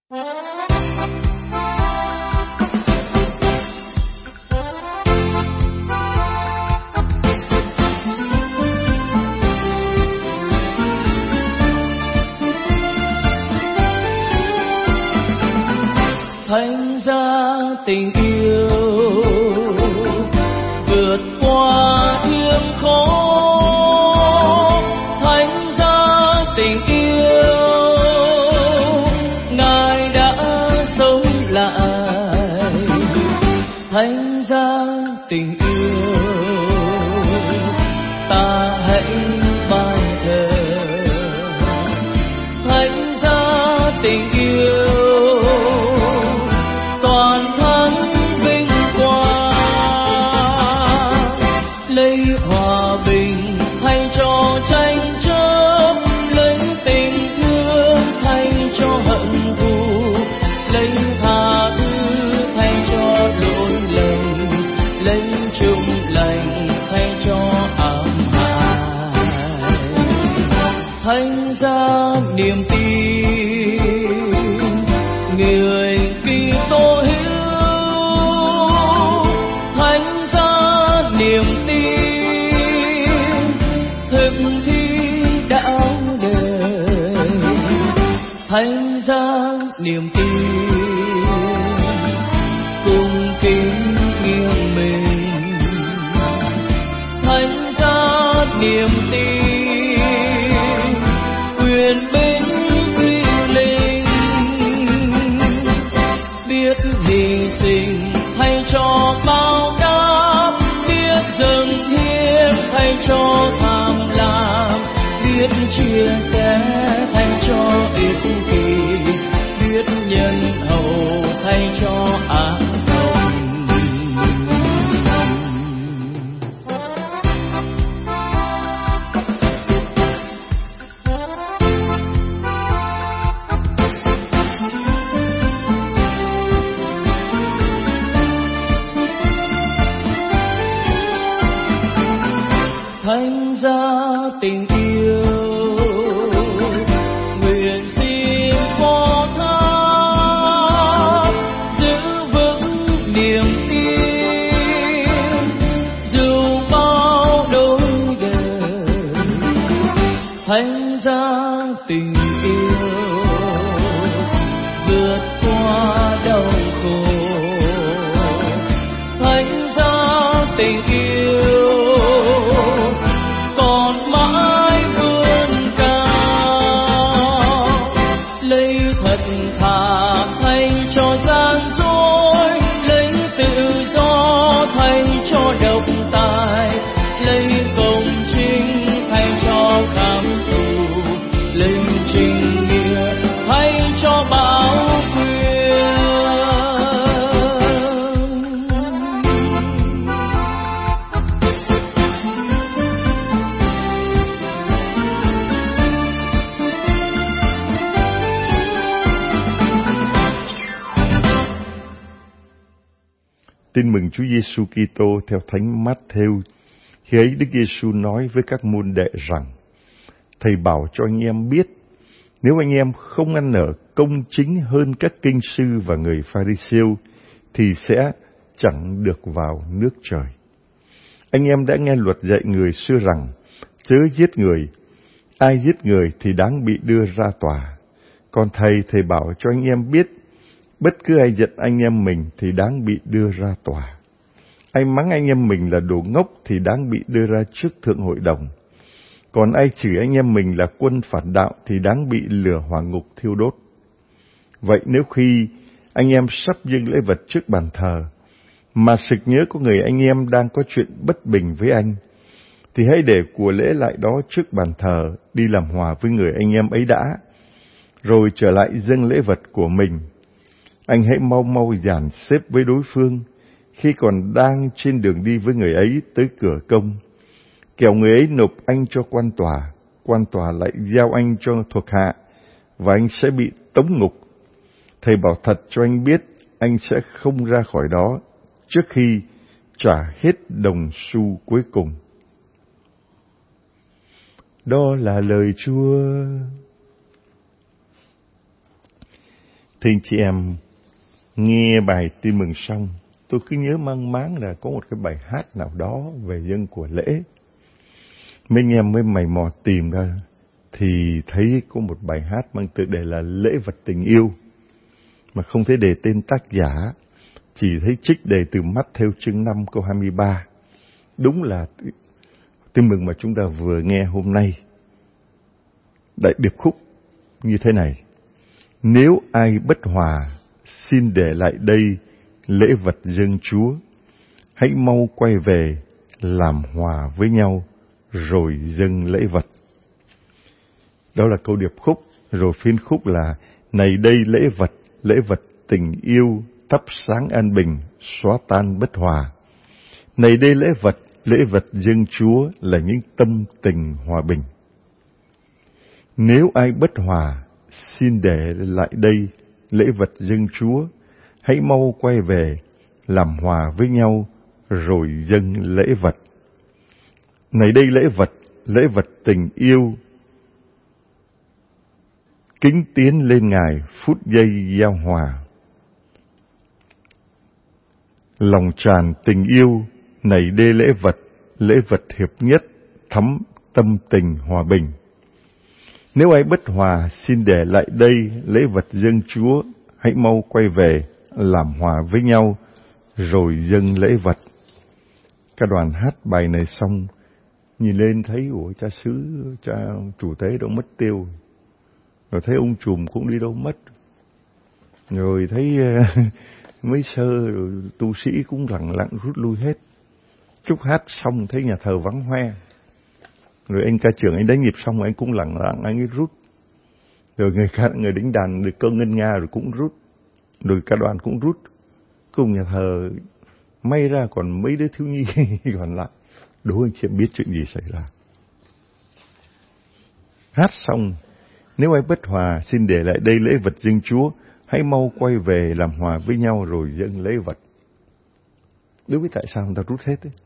Thành ra tình yêu vượt qua hiểm khó, thành ra tình yêu Ngài đã sống lại, thành ra tình yêu ta hãy ban thờ, thành ra tình yêu toàn thắng vinh quang, lấy hòa bình thay cho tranh chấp, lấy tình thương thay cho hận thù, lấy tha thứ thay cho lỗi lầm, lấy chung lành thay cho ám hại, thành ra niềm tin người Kitô hữu, thành ra niềm tin thực thi đạo đời, thành ra niềm tin cùng kính nghiêng mình, thành ra niềm tin quyền binh uy linh, biết hy sinh thay cho bao đáp, biết dâng hiến thay cho tham lam, biết chia sẻ thay cho ích kỷ, biết nhân hậu thay cho ác độc. Thành ra tình yêu nguyện xin phó thác, giữ vững niềm tin dù bao đôi đời, thành ra tình yêu vượt qua đau khổ, thành ra tình yêu còn mãi vươn cao, lấy thật thà thay cho gian dối, lấy tự do thay cho độc tài, lấy công chính thay cho khám thù, lấy chính nghĩa thay cho bảo quyền. Tin mừng Chúa Giêsu Kitô theo Thánh Mát-thêu. Khi ấy Đức Giêsu nói với các môn đệ rằng: Thầy bảo cho anh em biết, nếu anh em không ăn ở công chính hơn các kinh sư và người Pha-ri-siêu thì sẽ chẳng được vào nước trời. Anh em đã nghe luật dạy người xưa rằng: chớ giết người, ai giết người thì đáng bị đưa ra tòa. Còn thầy bảo cho anh em biết, bất cứ ai giận anh em mình thì đáng bị đưa ra tòa. Ai mắng anh em mình là đồ ngốc thì đáng bị đưa ra trước thượng hội đồng. Còn ai chửi anh em mình là quân phản đạo thì đáng bị lửa hỏa ngục thiêu đốt. Vậy nếu khi anh em sắp dâng lễ vật trước bàn thờ, mà sực nhớ có người anh em đang có chuyện bất bình với anh, thì hãy để của lễ lại đó trước bàn thờ, đi làm hòa với người anh em ấy đã, rồi trở lại dâng lễ vật của mình. Anh hãy mau mau dàn xếp với đối phương khi còn đang trên đường đi với người ấy tới cửa công, kẻo người ấy nộp anh cho quan tòa lại giao anh cho thuộc hạ, và anh sẽ bị tống ngục. Thầy bảo thật cho anh biết, anh sẽ không ra khỏi đó trước khi trả hết đồng xu cuối cùng. Đó là lời Chúa. Thì anh chị em nghe bài tin mừng xong, tôi cứ nhớ mang máng là có một cái bài hát nào đó về dân của lễ. Mấy anh em mới mày mò tìm ra thì thấy có một bài hát mang tựa đề là Lễ vật tình yêu, mà không thấy đề tên tác giả, chỉ thấy trích đề từ Mát-thêu chương 5 câu 23. Đúng là tin mừng mà chúng ta vừa nghe hôm nay. Đại điệp khúc như thế này: nếu ai bất hòa, xin để lại đây lễ vật dâng Chúa. Hãy mau quay về làm hòa với nhau rồi dâng lễ vật. Đó là câu điệp khúc. Rồi phiên khúc là: này đây lễ vật tình yêu, thắp sáng an bình, xóa tan bất hòa. Này đây lễ vật dâng Chúa là những tâm tình hòa bình. Nếu ai bất hòa, xin để lại đây lễ vật dâng Chúa. Hãy mau quay về làm hòa với nhau rồi dâng lễ vật. Này đây lễ vật tình yêu, kính tiến lên Ngài phút giây giao hòa. Lòng tràn tình yêu, này đây lễ vật hiệp nhất, thắm tâm tình hòa bình. Nếu ai bất hòa, xin để lại đây lễ vật dâng Chúa. Hãy mau quay về làm hòa với nhau rồi dâng lễ vật. Các đoàn hát bài này xong, nhìn lên thấy ủa cha xứ, cha chủ tế đâu mất tiêu, rồi thấy ông trùm cũng đi đâu mất, rồi thấy mấy sơ rồi tu sĩ cũng lặng lặng rút lui hết. Chúc hát xong thấy nhà thờ vắng hoe, rồi anh ca trưởng anh đánh nhịp xong anh cũng lặng lặng anh ấy rút, rồi người đánh đàn được câu ngân nga rồi cũng rút, rồi cả đoàn cũng rút. Cùng nhà thờ may ra còn mấy đứa thiếu nhi còn lại. Đố anh chị biết chuyện gì xảy ra. Hát xong, nếu ai bất hòa, xin để lại đây lễ vật dâng Chúa. Hãy mau quay về làm hòa với nhau rồi dâng lễ vật. Đứa biết tại sao người ta rút hết ấy.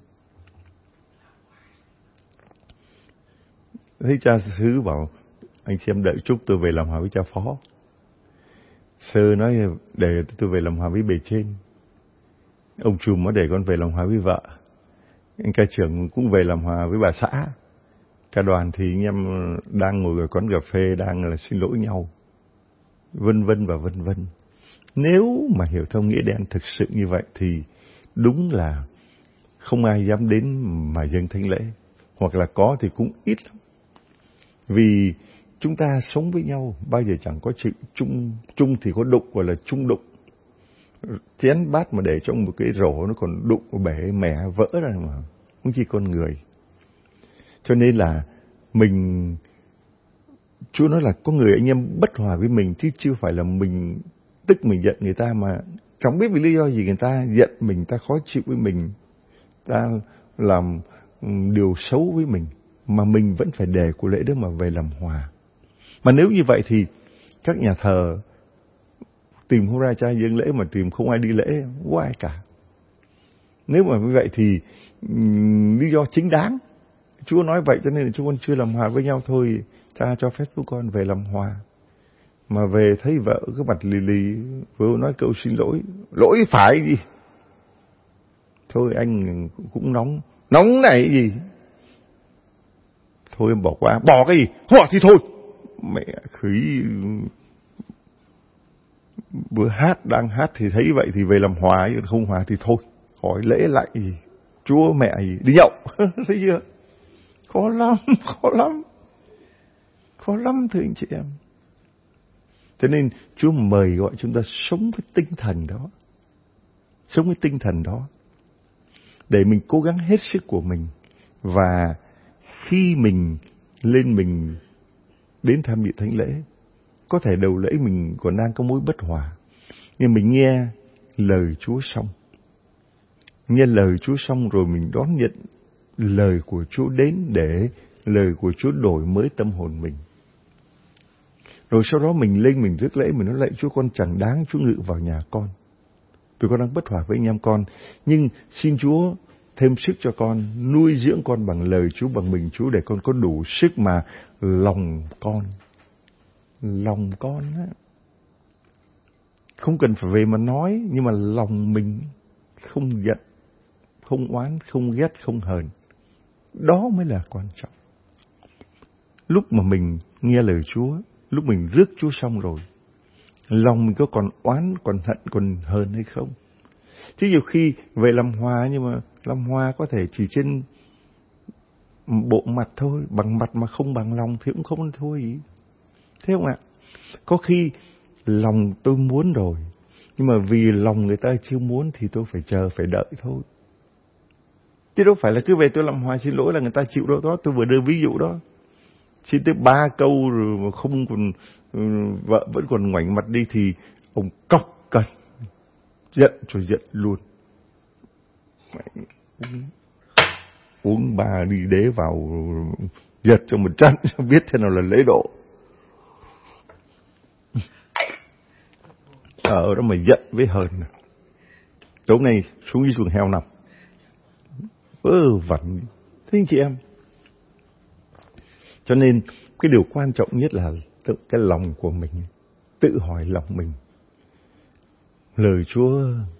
Thấy cha xứ bảo anh xem đợi chút tôi về làm hòa với cha phó. Sơ nói để tôi về làm hòa với bề trên. Ông trùm nói để con về làm hòa với vợ. Anh ca trưởng cũng về làm hòa với bà xã. Cả đoàn thì anh em đang ngồi ở quán cà phê đang là xin lỗi nhau, vân vân và vân vân. Nếu mà hiểu theo nghĩa đen thực sự như vậy thì đúng là không ai dám đến mà dâng thánh lễ, hoặc là có thì cũng ít lắm. Vì chúng ta sống với nhau bao giờ chẳng có chuyện chung thì có đụng, gọi là chung đụng. Chén bát mà để trong một cái rổ nó còn đụng bể mẻ vỡ ra mà, không chỉ con người. Cho nên là Chúa nói là có người anh em bất hòa với mình, chứ chưa phải là mình tức mình giận người ta, mà chẳng biết vì lý do gì người ta giận mình, ta khó chịu với mình, ta làm điều xấu với mình, mà mình vẫn phải để của lễ đó mà về làm hòa. Mà nếu như vậy thì các nhà thờ tìm không ra cha dâng lễ mà tìm không ai đi lễ, không có ai cả. Nếu mà như vậy thì lý do chính đáng. Chúa nói vậy cho nên là chúng con chưa làm hòa với nhau thôi. Cha cho phép chúng con về làm hòa. Mà về thấy vợ cái mặt lì lì, vừa nói câu xin lỗi. Lỗi phải gì? Thôi anh cũng nóng này gì? Thôi em bỏ qua. Bỏ cái gì? Họ thì thôi. Mẹ khỉ. Bữa đang hát thì thấy vậy thì về làm hòa, không hòa thì thôi. Hỏi lễ lại gì? Chúa mẹ gì? Đi nhậu. Thấy chưa? Khó lắm thưa anh chị em. Cho nên Chúa mời gọi chúng ta sống cái tinh thần đó. Để mình cố gắng hết sức của mình. Và khi mình đến tham dự thánh lễ, có thể đầu lễ mình còn đang có mối bất hòa, nhưng mình nghe lời Chúa xong rồi mình đón nhận lời của Chúa đến, để lời của Chúa đổi mới tâm hồn mình. Rồi sau đó mình lên mình rước lễ, mình nói lạy Chúa, con chẳng đáng Chúa ngự vào nhà con, vì con đang bất hòa với anh em con, nhưng xin Chúa thêm sức cho con, nuôi dưỡng con bằng lời Chúa, bằng mình Chúa, để con có đủ sức mà lòng con á, Không cần phải về mà nói, nhưng mà lòng mình không giận, không oán, không ghét, không hờn. Đó mới là quan trọng. Lúc mà mình nghe lời Chúa, lúc mình rước Chúa xong rồi, lòng mình có còn oán, còn hận, còn hờn hay không? Chứ nhiều khi về làm hòa, nhưng mà làm hòa có thể chỉ trên bộ mặt thôi, bằng mặt mà không bằng lòng thì cũng không thôi gì. Thế không ạ? Có khi lòng tôi muốn rồi, nhưng mà vì lòng người ta chưa muốn thì tôi phải chờ, phải đợi thôi. Chứ đâu phải là cứ về tôi làm hòa xin lỗi là người ta chịu đâu đó. Tôi vừa đưa ví dụ đó. Xin tới 3 câu rồi mà không còn, vợ vẫn còn ngoảnh mặt đi thì ông cọc cằn, giận cho giận luôn. Uống 3 đi đế vào, giật cho một chăn, biết thế nào là lễ độ. Ở đó mà giận với hờn. Tối nay xuống dưới chuồng heo nằm. Vẩn. Thế anh chị em. Cho nên cái điều quan trọng nhất là tự cái lòng của mình. Tự hỏi lòng mình. Lời Chúa,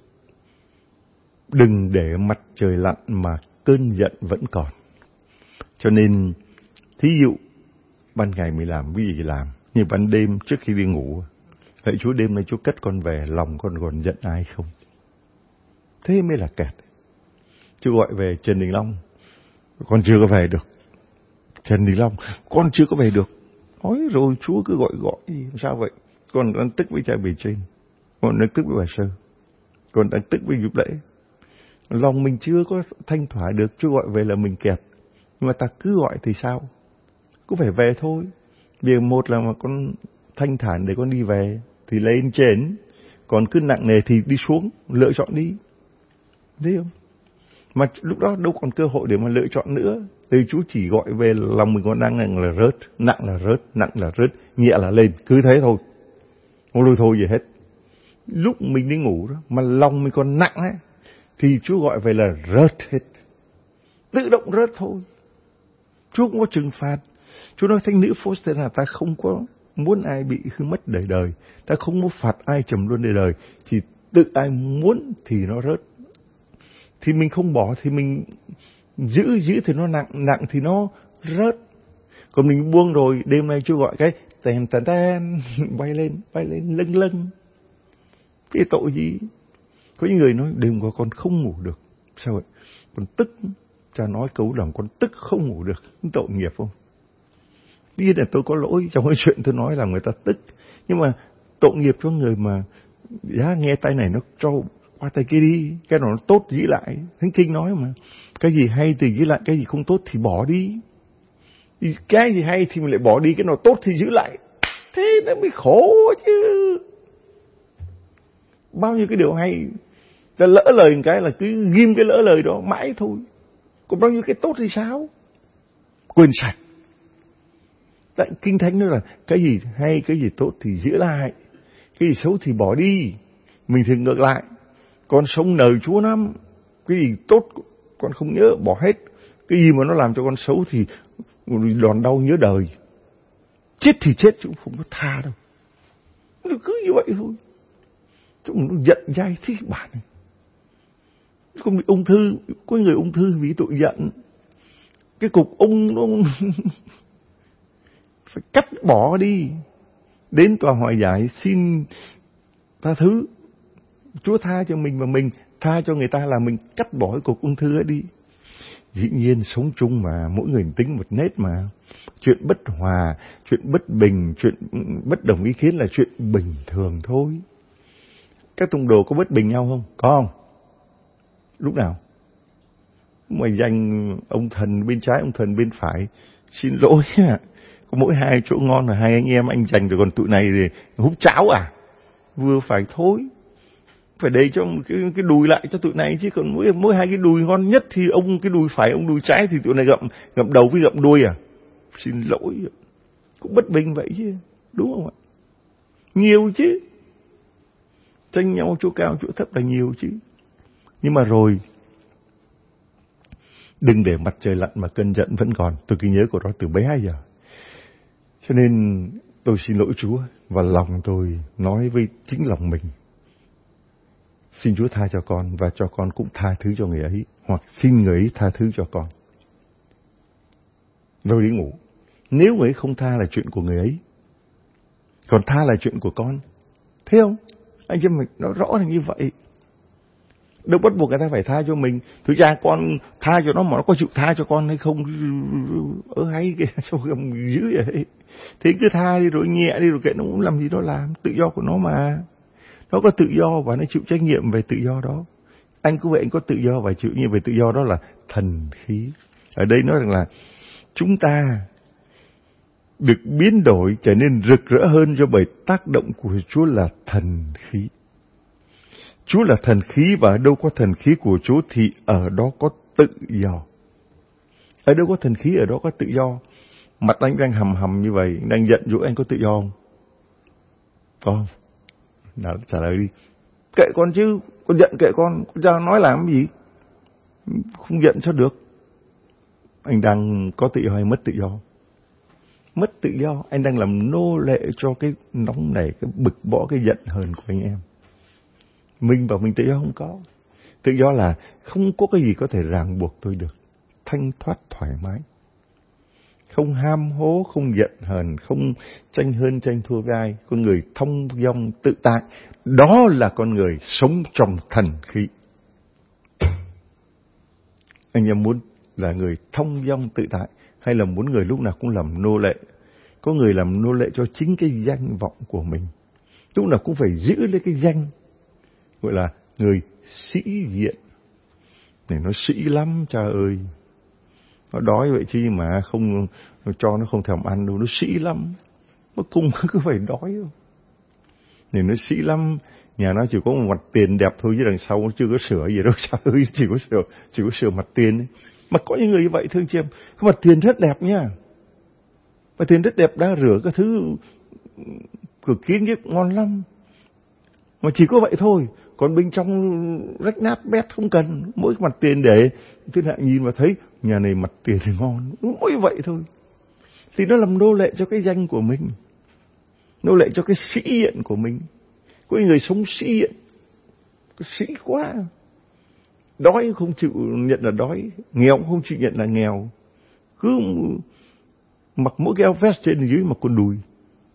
đừng để mặt trời lặn mà cơn giận vẫn còn. Cho nên, thí dụ, ban ngày mình làm cái gì làm, nhưng ban đêm trước khi đi ngủ, lạy Chúa đêm nay Chúa cất con về, lòng con còn giận ai không? Thế mới là kẹt. Chúa gọi về Trần Đình Long, con chưa có về được. Trần Đình Long, con chưa có về được. Nói rồi Chúa cứ gọi, sao vậy? Con đang tức với cha bề trên, con đang tức với bà Sơ, con đang tức với Dịp Lễ. Lòng mình chưa có thanh thỏa được, Chúa gọi về là mình kẹt. Nhưng mà ta cứ gọi thì sao? Cũng phải về thôi. Vì một là mà con thanh thản để con đi về thì lên trên, còn cứ nặng nề thì đi xuống, lựa chọn đi. Thấy không? Mà lúc đó đâu còn cơ hội để mà lựa chọn nữa. Thì Chúa chỉ gọi về lòng mình còn đang nặng là rớt, nặng là rớt, nặng là rớt, nhẹ là lên, cứ thế thôi. Không lôi thôi gì hết. Lúc mình đi ngủ đó, mà lòng mình còn nặng ấy, thì Chúa gọi về là rớt hết. Tự động rớt thôi. Chúa không có trừng phạt. Chúa nói thánh nữ Faustina là ta không có muốn ai bị hư mất đời đời. Ta không muốn phạt ai trầm luân đời đời. Chỉ tự ai muốn thì nó rớt. Thì mình không bỏ thì mình giữ thì nó nặng, nặng thì nó rớt. Còn mình buông rồi, đêm nay Chúa gọi cái tèn bay lên, lâng lâng. Cái tội gì? Có những người nói đêm qua con không ngủ được. Sao vậy? Con tức. Cha nói câu lòng con tức không ngủ được. Tội nghiệp không? Biết là tôi có lỗi trong cái chuyện tôi nói làm người ta tức. Nhưng mà tội nghiệp cho người mà nghe tay này nó cho qua tay kia đi. Cái nào nó tốt giữ lại. Thánh Kinh nói mà. Cái gì hay thì giữ lại, cái gì không tốt thì bỏ đi. Cái gì hay thì mình lại bỏ đi, cái nào tốt thì giữ lại. Thế nó mới khổ chứ. Bao nhiêu cái điều hay, ta lỡ lời một cái là cứ ghim cái lỡ lời đó mãi thôi. Còn bao nhiêu cái tốt thì sao? Quên sạch. Tại Kinh Thánh nói là cái gì hay, cái gì tốt thì giữ lại, cái gì xấu thì bỏ đi. Mình thì ngược lại. Con sống nời Chúa lắm. Cái gì tốt con không nhớ, bỏ hết. Cái gì mà nó làm cho con xấu thì đòn đau nhớ đời. Chết thì chết chứ không có tha đâu. Nó cứ như vậy thôi. Chúng nó giận dai thế bạn này. Không bị ung thư, có người ung thư vì tội giận. Cái cục ung nó phải cắt bỏ đi. Đến tòa hòa giải xin tha thứ. Chúa tha cho mình và mình tha cho người ta là mình cắt bỏ cái cục ung thư ấy đi. Dĩ nhiên sống chung mà, mỗi người tính một nét mà. Chuyện bất hòa, chuyện bất bình, chuyện bất đồng ý kiến là chuyện bình thường thôi. Các tông đồ có bất bình nhau không? Có không? Lúc nào? Mày giành ông thần bên trái, ông thần bên phải. Xin lỗi ạ. Có mỗi hai chỗ ngon là hai anh em anh giành rồi, còn tụi này thì húp cháo à? Vừa phải thôi. Phải để cho cái đùi lại cho tụi này chứ, còn mỗi hai cái đùi ngon nhất thì ông cái đùi phải, ông đùi trái thì tụi này gặm đầu với gặm đuôi à? Xin lỗi. Cũng bất bình vậy chứ. Đúng không ạ? Nhiều chứ. Tranh nhau chỗ cao chỗ thấp là nhiều chứ. Nhưng mà rồi, đừng để mặt trời lặn mà cơn giận vẫn còn. Tôi cứ nhớ của đó từ bé giờ. Cho nên tôi xin lỗi Chúa. Và lòng tôi nói với chính lòng mình. xin Chúa tha cho con và cho con cũng tha thứ cho người ấy, hoặc xin người ấy tha thứ cho con. Rồi đi ngủ. Nếu người ấy không tha là chuyện của người ấy, còn tha là chuyện của con. Thấy không? Anh chị mình nó rõ là như vậy. Đâu bắt buộc người ta phải tha cho mình. Thực ra con tha cho nó mà nó có chịu tha cho con hay không, hay kìa, sao không dữ vậy? Thế cứ tha đi rồi nhẹ đi rồi kệ nó cũng làm gì nó làm, tự do của nó mà. Nó có tự do và nó chịu trách nhiệm về tự do đó. Anh cũng vậy, anh có tự do và chịu trách nhiệm về tự do, đó là thần khí. Ở đây nói rằng là chúng ta được biến đổi trở nên rực rỡ hơn do bởi tác động của Chúa là thần khí. Chúa là thần khí và ở đâu có thần khí của Chúa thì ở đó có tự do. Ở đâu có thần khí ở đó có tự do. Mặt anh đang hầm hầm như vậy, đang giận dỗi, anh có tự do không? Có không? Nào trả lời đi. Kệ con chứ, con giận kệ con ra nói làm cái gì? Không giận sao được? Anh đang có tự do hay mất tự do? Mất tự do, anh đang làm nô lệ cho cái nóng này, cái bực bõ, cái giận hờn của anh em. Mình bảo mình tự do không có. Tự do là không có cái gì có thể ràng buộc tôi được. Thanh thoát thoải mái. Không ham hố, không giận hờn, không tranh hơn tranh thua với ai. Con người thông dong tự tại. Đó là con người sống trong thần khí. Anh em muốn là người thông dong tự tại hay là muốn người lúc nào cũng làm nô lệ? Có người làm nô lệ cho chính cái danh vọng của mình. Lúc nào cũng phải giữ lấy cái danh, gọi là người sĩ diện. Này nó sĩ lắm cha ơi. Nó đói vậy chi mà không cho nó không thèm ăn đâu, nó sĩ lắm. Nó cùng cứ phải đói đâu. Này nó sĩ lắm, nhà nó chỉ có một mặt tiền đẹp thôi chứ đằng sau nó chưa có sửa gì đâu cha ơi, chỉ có sửa mặt tiền ấy. Mà có những người như vậy thương chị em, cái mặt tiền rất đẹp nha. Mặt tiền rất đẹp, đã rửa các thứ cực kiến nhất ngon lắm. Mà chỉ có vậy thôi, còn bên trong rách nát bét không cần, mỗi mặt tiền để thiên hạ nhìn mà thấy nhà này mặt tiền thì ngon, mỗi vậy thôi. Thì nó làm nô lệ cho cái danh của mình, nô lệ cho cái sĩ diện của mình. Có người sống sĩ diện, sĩ quá, đói không chịu nhận là đói, nghèo cũng không chịu nhận là nghèo, cứ mặc mỗi cái áo vest trên dưới mặc quần đùi.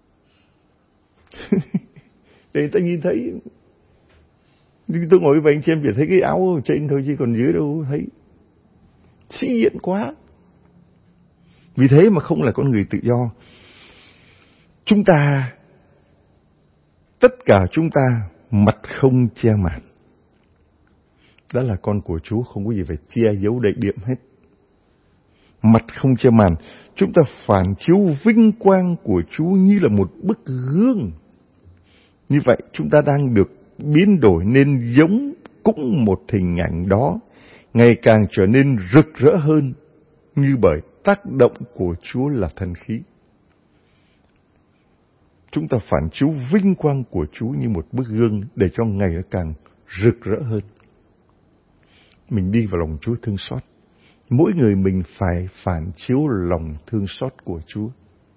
Để người ta nhìn thấy. Nhưng tôi ngồi với anh chị em chỉ thấy cái áo ở trên thôi chứ còn dưới đâu thấy. Sĩ diện quá. Vì thế mà không là con người tự do. Chúng ta, tất cả chúng ta mặt không che màn. Đó là con của Chúa, không có gì phải che giấu đậy điểm hết. Mặt không che màn, chúng ta phản chiếu vinh quang của Chúa như là một bức gương. Như vậy chúng ta đang được biến đổi nên giống cũng một hình ảnh đó, ngày càng trở nên rực rỡ hơn như bởi tác động của Chúa là thần khí. Chúng ta phản chiếu vinh quang của Chúa như một bức gương để cho ngày nó càng rực rỡ hơn. Mình đi vào lòng Chúa thương xót. Mỗi người mình phải phản chiếu lòng thương xót của Chúa.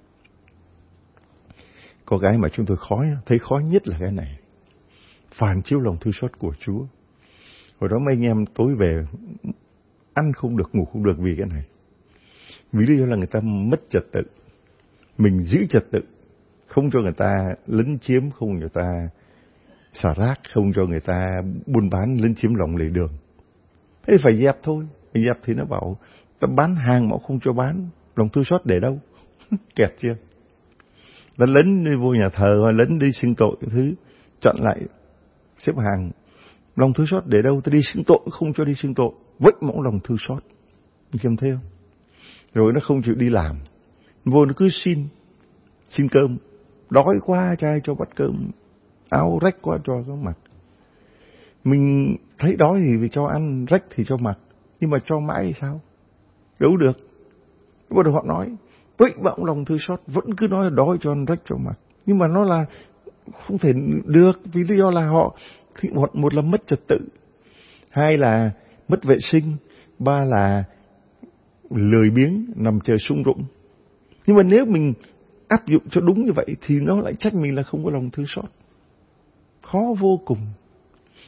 Có cái mà chúng tôi thấy khó nhất là cái này. Phản chiếu lòng thương xót của Chúa. Hồi đó mấy anh em tối về ăn không được, ngủ không được vì cái này. Vì lý do là người ta mất trật tự. Mình giữ trật tự. Không cho người ta lấn chiếm, không cho người ta xả rác, không cho người ta buôn bán lấn chiếm lòng lề đường. Thế phải dẹp thôi. Dẹp thì nó bảo ta bán hàng mà không cho bán, lòng thương xót để đâu? Kẹt chưa? Nó lấn đi vô nhà thờ hoặc lấn đi xưng tội cái thứ, chặn lại xếp hàng. Lòng thương xót để đâu? Ta đi xưng tội không cho đi xưng tội, vậy mong lòng thương xót. Anh thấy không? Rồi nó không chịu đi làm, vô nó cứ xin cơm, đói quá trai cho bát cơm, áo rách quá cho nó mặc. Mình thấy đói thì cho ăn, rách thì cho mặc, nhưng mà cho mãi thì sao? Đâu được. Bắt đầu họ nói, vậy mà ông lòng thương xót vẫn cứ nói là đói cho ăn, rách cho mặc. Nhưng mà nó là không thể được, vì lý do là họ, một là mất trật tự, hai là mất vệ sinh, ba là lười biếng, nằm chờ sung rụng. Nhưng mà nếu mình áp dụng cho đúng như vậy thì nó lại trách mình là không có lòng thương xót. Khó vô cùng.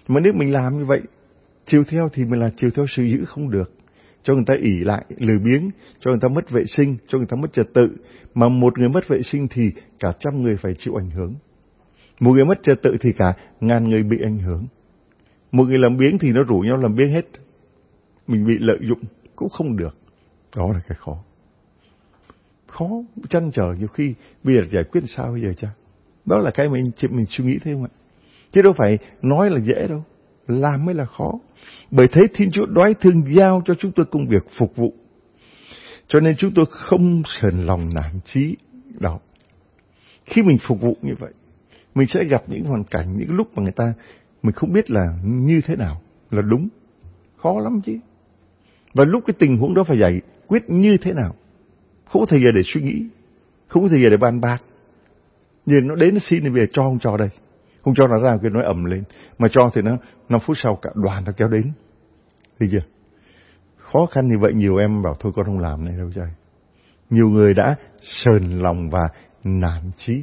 Mà nếu mình làm như vậy, chiều theo thì mình là chiều theo sự dữ không được. Cho người ta ỷ lại, lười biếng, cho người ta mất vệ sinh, cho người ta mất trật tự. Mà một người mất vệ sinh thì cả 100 người phải chịu ảnh hưởng. Một người mất trật tự thì cả 1000 người bị ảnh hưởng. Một người làm biếng thì nó rủ nhau làm biếng hết. Mình bị lợi dụng cũng không được. Đó là cái khó. Khó trăn trở nhiều khi bây giờ giải quyết sao bây giờ cha? Đó là cái mình suy nghĩ thế không ạ? Chứ đâu phải nói là dễ đâu, làm mới là khó. Bởi thế Thiên Chúa đói thương giao cho chúng tôi công việc phục vụ. Cho nên chúng tôi không sờn lòng nản chí. Đó. Khi mình phục vụ như vậy, mình sẽ gặp những hoàn cảnh, những lúc mà mình không biết là như thế nào là đúng. Khó lắm chứ. Và lúc cái tình huống đó phải giải quyết như thế nào. Không có thời giờ để suy nghĩ, không có thời giờ để bàn bạc. Nhưng nó đến nó xin thì về cho không cho đây. Không cho nó ra cái nói ầm lên. Mà cho thì nó 5 phút sau cả đoàn nó kéo đến. Thấy chưa? Khó khăn như vậy nhiều em bảo thôi con không làm này đâu trời. Nhiều người đã sờn lòng và nản chí.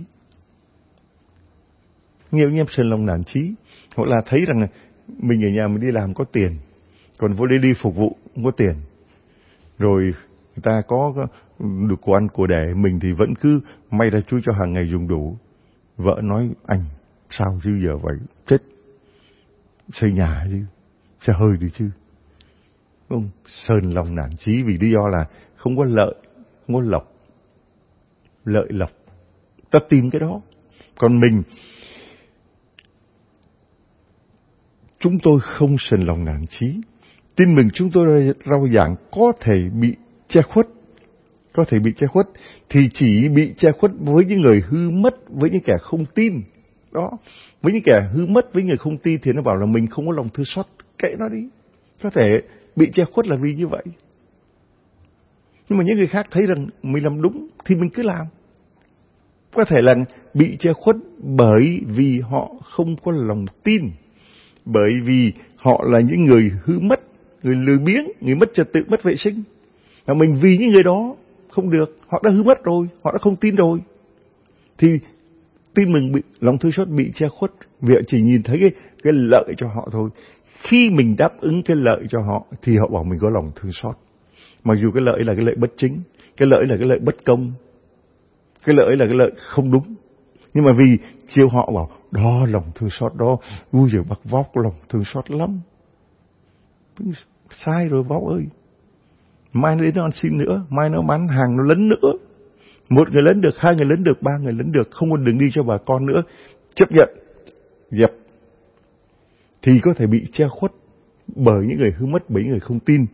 Nhiều anh em sờn lòng nản chí. Hoặc là thấy rằng mình ở nhà mình đi làm có tiền. Còn vô đây đi phục vụ không có tiền. Rồi người ta có được của ăn của đẻ, mình thì vẫn cứ may ra Chúa cho hàng ngày dùng đủ. Vợ nói anh sao chứ giờ vậy chết, xây nhà chứ, xe hơi đi chứ. Không, sờn lòng nản chí vì lý do là không có lợi, không có lộc. Lợi lộc ta tìm cái đó. Còn chúng tôi không sờn lòng nản chí. Tin mừng chúng tôi rao giảng có thể bị che khuất. Có thể bị che khuất thì chỉ bị che khuất với những người hư mất, với những kẻ không tin. Đó, với những kẻ hư mất, với người không tin thì nó bảo là mình không có lòng thương xót, kệ nó đi. Có thể bị che khuất là vì như vậy. Nhưng mà những người khác thấy rằng mình làm đúng thì mình cứ làm. Có thể là bị che khuất bởi vì họ không có lòng tin. Bởi vì họ là những người hư mất, người lười biếng, người mất trật tự, mất vệ sinh. Và mình vì những người đó không được, họ đã hư mất rồi, họ đã không tin rồi. Thì tin mừng bị lòng thương xót bị che khuất, vì họ chỉ nhìn thấy cái lợi cho họ thôi. Khi mình đáp ứng cái lợi cho họ thì họ bảo mình có lòng thương xót. Mặc dù cái lợi là cái lợi bất chính, cái lợi là cái lợi bất công, cái lợi là cái lợi không đúng. Nhưng mà vì chiều họ bảo đó lòng thương xót đó, vui giờ bác Vóc lòng thương xót lắm. Sai rồi Vóc ơi. Mai nó đến nó ăn xin nữa, mai nó bán hàng nó lấn nữa. Một người lấn được, 2 người lấn được, 3 người lấn được, không có đường đi cho bà con nữa. Chấp nhận, dẹp. Thì có thể bị che khuất bởi những người hư mất, bởi những người không tin.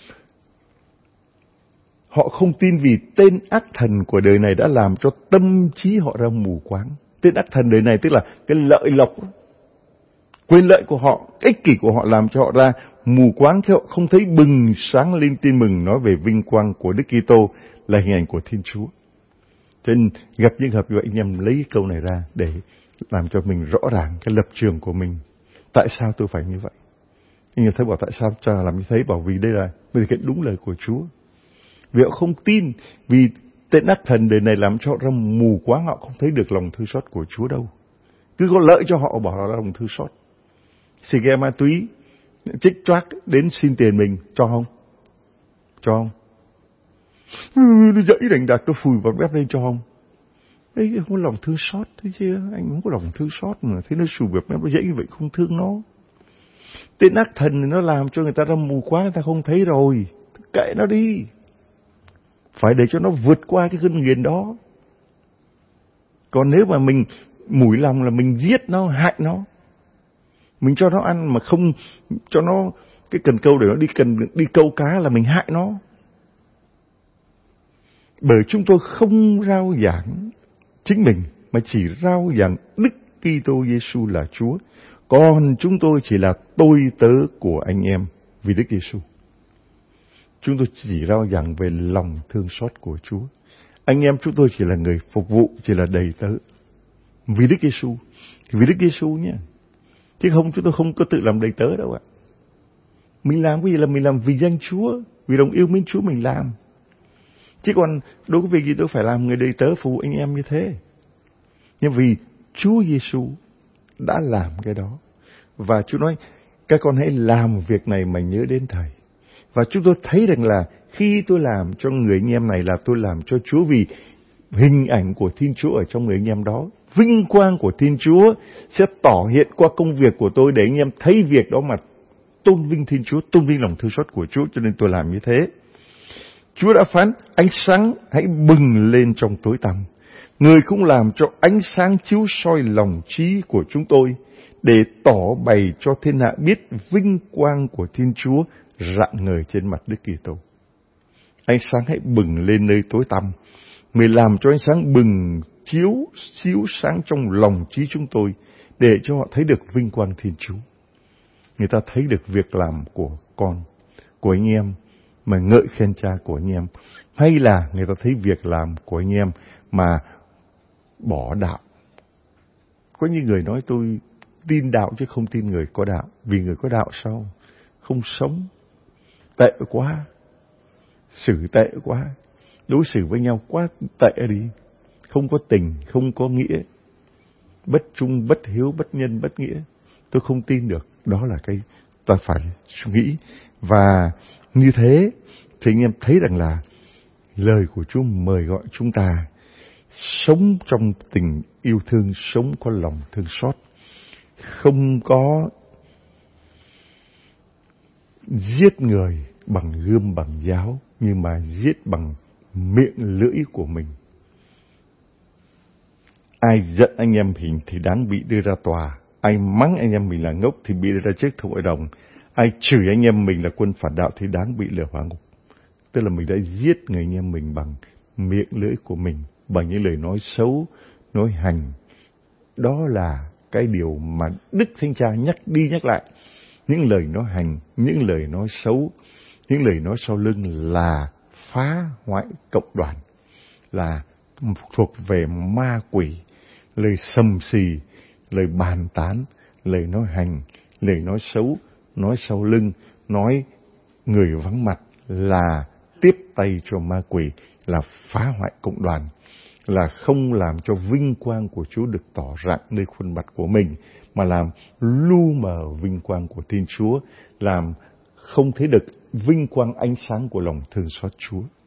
Họ không tin vì tên ác thần của đời này đã làm cho tâm trí họ ra mù quáng. Tên ác thần đời này tức là cái lợi lộc, quyền lợi của họ, ích kỷ của họ làm cho họ ra mù quáng, khi họ không thấy bừng sáng lên tin mừng nói về vinh quang của Đức Kitô là hình ảnh của Thiên Chúa. Cho nên gặp những hợp như vậy, anh em lấy câu này ra để làm cho mình rõ ràng cái lập trường của mình. Tại sao tôi phải như vậy? Anh em thấy bảo tại sao cha làm như thế? Bảo vì đây là thực hiện đúng lời của Chúa. Vì họ không tin, vì tên ác thần đời này làm cho họ ra mù quáng, họ không thấy được lòng thương xót của Chúa đâu. Cứ có lợi cho họ bảo là lòng thương xót. Xì ghe ma túy, chích choác đến xin tiền mình, cho không? Cho không? Nó dãy đành đạc, nó phùi vào bếp lên, cho không? Đấy, không có lòng thương xót, thấy chưa? Anh không có lòng thương xót mà, thấy nó xùi vào bếp, nó dãy như vậy không thương nó. Tên ác thần nó làm cho người ta ra mù quáng, người ta không thấy rồi. Kệ nó đi. Phải để cho nó vượt qua cái cơn nghiền đó. Còn nếu mà mình mũi lòng là mình giết nó, hại nó, mình cho nó ăn mà không cho nó cái cần câu để nó đi câu cá là mình hại nó. Bởi chúng tôi không rao giảng chính mình mà chỉ rao giảng Đức Kitô Giêsu là Chúa. Còn chúng tôi chỉ là tôi tớ của anh em vì Đức Giêsu. Chúng tôi chỉ rao giảng về lòng thương xót của Chúa. Anh em chúng tôi chỉ là người phục vụ, chỉ là đầy tớ vì Đức Giêsu. Vì Đức Giêsu nhé. Chứ không, chúng tôi không có tự làm đầy tớ đâu ạ. Mình làm cái gì là mình làm vì danh Chúa, vì lòng yêu mến Chúa mình làm. Chứ còn đâu có việc gì tôi phải làm người đầy tớ phụ anh em như thế. Nhưng vì Chúa Giêsu đã làm cái đó. Và Chúa nói, các con hãy làm việc này mà nhớ đến Thầy. Và chúng tôi thấy rằng là khi tôi làm cho người anh em này là tôi làm cho Chúa, vì hình ảnh của Thiên Chúa ở trong người anh em đó. Vinh quang của Thiên Chúa sẽ tỏ hiện qua công việc của tôi để anh em thấy việc đó mà tôn vinh Thiên Chúa, tôn vinh lòng thương xót của Chúa, cho nên tôi làm như thế. Chúa đã phán, ánh sáng hãy bừng lên trong tối tăm. Người cũng làm cho ánh sáng chiếu soi lòng trí của chúng tôi, để tỏ bày cho thiên hạ biết vinh quang của Thiên Chúa rạng ngời trên mặt Đức Kitô. Ánh sáng hãy bừng lên nơi tối tăm. Người làm cho ánh sáng bừng chiếu sáng trong lòng trí chúng tôi, để cho họ thấy được vinh quang Thiên Chúa. Người ta thấy được việc làm của con, của anh em, mà ngợi khen Cha của anh em. Hay là người ta thấy việc làm của anh em mà bỏ đạo. Có những người nói tôi tin đạo chứ không tin người có đạo. Vì người có đạo sao? Không sống. Tệ quá. Xử tệ quá. Đối xử với nhau quá tệ đi. Không có tình, không có nghĩa. Bất trung, bất hiếu, bất nhân, bất nghĩa. Tôi không tin được. Đó là cái ta phải suy nghĩ. Và như thế thì anh em thấy rằng là lời của Chúa mời gọi chúng ta sống trong tình yêu thương, sống có lòng thương xót, không có giết người bằng gươm bằng giáo, nhưng mà giết bằng miệng lưỡi của mình. Ai giận anh em mình thì đáng bị đưa ra tòa, ai mắng anh em mình là ngốc thì bị đưa ra trước hội đồng, ai chửi anh em mình là quân phản đạo thì đáng bị lửa hỏa ngục. Tức là mình đã giết người anh em mình bằng miệng lưỡi của mình, bằng những lời nói xấu, nói hành. Đó là cái điều mà Đức Thánh Cha nhắc đi nhắc lại. Những lời nói hành, những lời nói xấu, những lời nói sau lưng là phá hoại cộng đoàn, là thuộc về ma quỷ. Lời sầm xì, lời bàn tán, lời nói hành, lời nói xấu, nói sau lưng, nói người vắng mặt là tiếp tay cho ma quỷ, là phá hoại cộng đoàn, là không làm cho vinh quang của Chúa được tỏ rạng nơi khuôn mặt của mình, mà làm lu mờ vinh quang của Thiên Chúa, làm không thấy được vinh quang ánh sáng của lòng thương xót Chúa.